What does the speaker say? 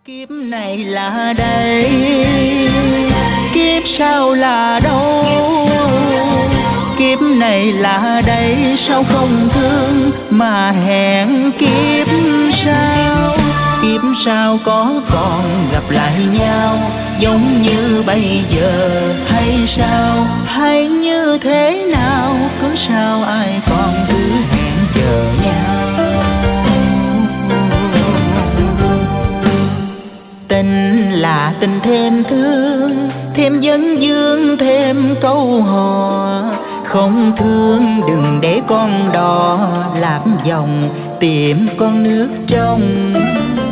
Kiếp này là đây, kiếp sau là đâu? Kiếp này là đây, sao không thương mà hẹn kiếp sau? Kiếp sau có còn gặp lại nhau giống như bây giờ hay sao? Hay như thế nào? Cứ sao ai còn cứ hẹn chờ nhau? Tình là tình thêm thương, thêm vấn vương, thêm câu hò. Không thương đừng để con đò lạc dòng tìm con nước trong.